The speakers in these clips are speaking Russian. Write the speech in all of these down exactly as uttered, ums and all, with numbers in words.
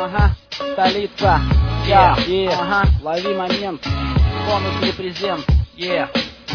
Ага, столица. Я, yeah. yeah. Ага, лови момент. Бонус репрезент. Yeah.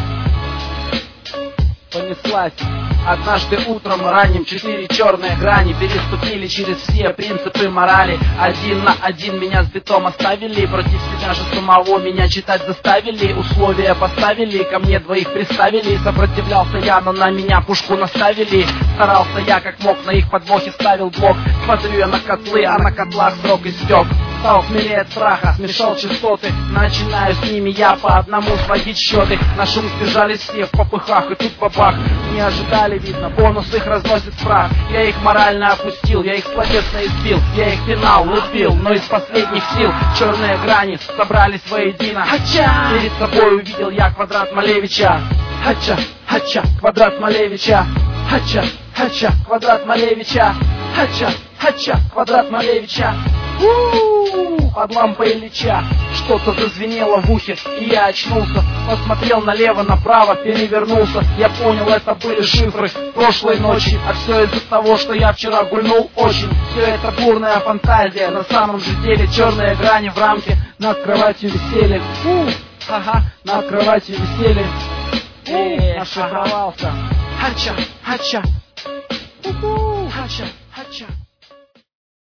Понеслась. Однажды утром ранним четыре черные грани переступили через все принципы морали. Один на один меня с битом оставили, против себя же самого меня читать заставили. Условия поставили, ко мне двоих приставили. Сопротивлялся я, но на меня пушку наставили. Старался я как мог, на их подвохе ставил блок. Смотрю я на котлы, а на котлах срок истек. Стал смелее от страха, смешал частоты. Начинаю с ними я по одному сводить счеты. На шум сбежались все в попыхах, и тут бабах. Не ожидали, видно, бонус их разносит в прах. Я их морально опустил, я их словесно избил. Я их пинал, лупил, но из последних сил черные грани собрались воедино. Хача! Перед собой увидел я квадрат Малевича. Хача, хача, квадрат Малевича. Хача, хача, квадрат Малевича. Хача, хача, квадрат Малевича. У-у-у, под лампой Ильича что-то зазвенело в ухе, и я очнулся. Посмотрел налево, направо, перевернулся. Я понял, это были шифры прошлой ночи. А все из-за того, что я вчера гульнул очень. Все это бурная фантазия, на самом же деле черные грани в рамке. Над кроватью висели. У, ага, над кроватью висели. Эй, нашифровался. Хача, хача, хача, хача.